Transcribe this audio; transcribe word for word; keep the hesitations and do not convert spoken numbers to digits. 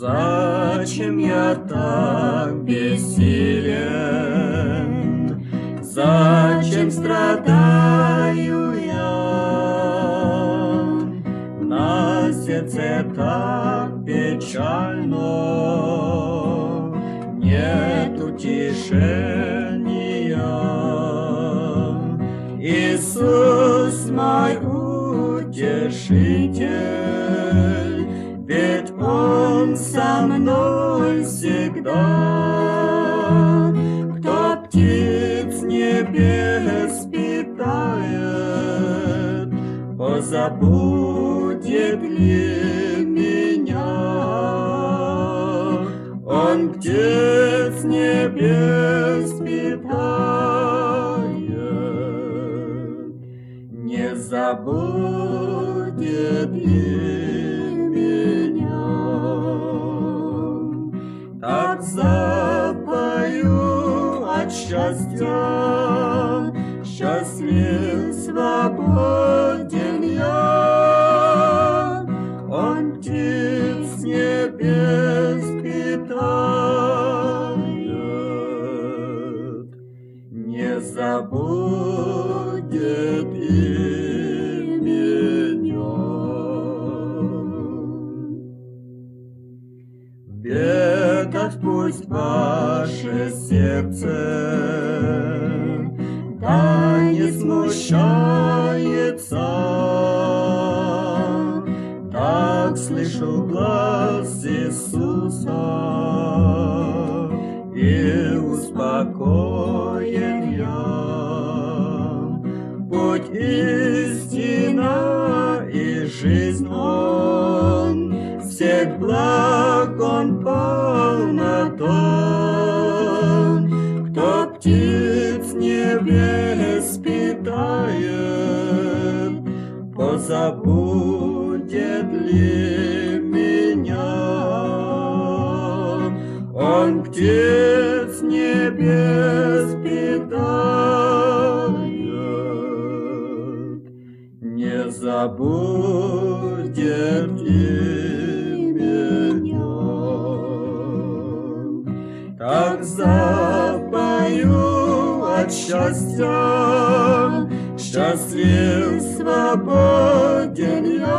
Зачем я так бессилен? Зачем страдаю я? На сердце так печально, нет утешения. Иисус мой утешитель, ведь Он со мной всегда. Кто птиц небес питает, позабудет ли меня? Он птиц небес питает, не забудет ли меня? Так запою от счастья, счастлив, свободен я. Он птиц небес питает, не забудет и меня. В бедах пусть ваше сердце да не смущается, так слышу глаз Иисуса и успокоен я. Путь истина и жизнь Он, всех благ Он полнота. Кто птиц небес питает, позабудет ли меня? Он птиц небес питает, не забудет и меня. Так запою от счастья, счастлив, свободен я.